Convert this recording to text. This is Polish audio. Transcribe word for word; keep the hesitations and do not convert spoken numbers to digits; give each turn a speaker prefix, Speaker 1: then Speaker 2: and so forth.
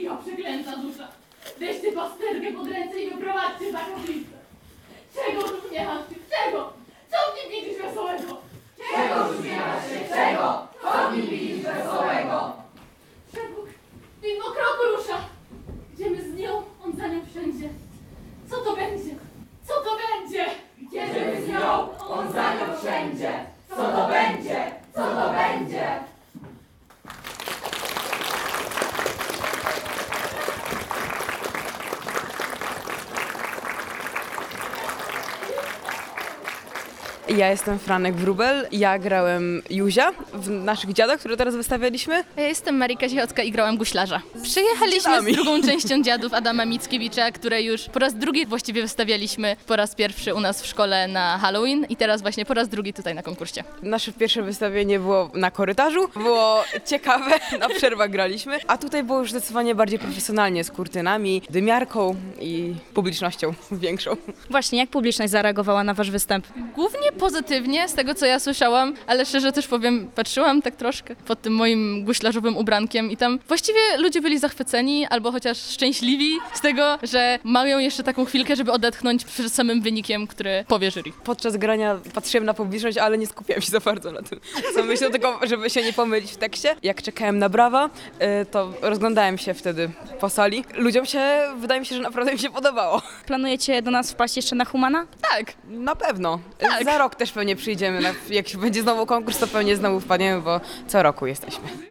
Speaker 1: Miła przeklęta dusza. Weźcie pasterkę pod ręce i wyprowadźcie za kaplicę. Czego uśmiechasz się? Czego? Co w nim widzisz wesołego?
Speaker 2: Czego uśmiechasz się? Czego? Co w nim widzisz wesołego?
Speaker 1: Przebóg mimo kroku rusza. Idziemy z nią, on za nią wszędzie. Co to będzie? Co to będzie?
Speaker 2: Idziemy z nią, on za nią wszędzie. Co to będzie? Co to będzie?
Speaker 3: Ja jestem Franek Wróbel, ja grałem Józia w naszych dziadach, które teraz wystawialiśmy.
Speaker 4: Ja jestem Marika Ziechocka i grałam guślarza. Przyjechaliśmy
Speaker 3: Dziadami.
Speaker 4: z drugą częścią Dziadów Adama Mickiewicza, które już po raz drugi właściwie wystawialiśmy. Po raz pierwszy u nas w szkole na Halloween i teraz właśnie po raz drugi tutaj na konkursie.
Speaker 3: Nasze pierwsze wystawienie było na korytarzu, było ciekawe, na przerwach graliśmy, a tutaj było już zdecydowanie bardziej profesjonalnie, z kurtynami, dymiarką i publicznością większą.
Speaker 5: Właśnie, jak publiczność zareagowała na wasz występ?
Speaker 4: Głównie pozytywnie, z tego co ja słyszałam, ale szczerze też powiem, patrzyłam tak troszkę pod tym moim guślarzowym ubrankiem i tam właściwie ludzie byli zachwyceni albo chociaż szczęśliwi z tego, że mają jeszcze taką chwilkę, żeby odetchnąć przed samym wynikiem, który powie jury.
Speaker 3: Podczas grania patrzyłem na publiczność, ale nie skupiałem się za bardzo na tym, co myślę, tylko żeby się nie pomylić w tekście. Jak czekałem na brawa, y, to rozglądałem się wtedy po sali. Ludziom się, wydaje mi się, że naprawdę mi się podobało.
Speaker 5: Planujecie do nas wpaść jeszcze na Humana?
Speaker 4: Tak,
Speaker 3: Na pewno.
Speaker 4: Tak.
Speaker 3: Za rok też pewnie przyjdziemy. Na, jak będzie znowu konkurs, to pewnie znowu wpadniemy, bo co roku jesteśmy.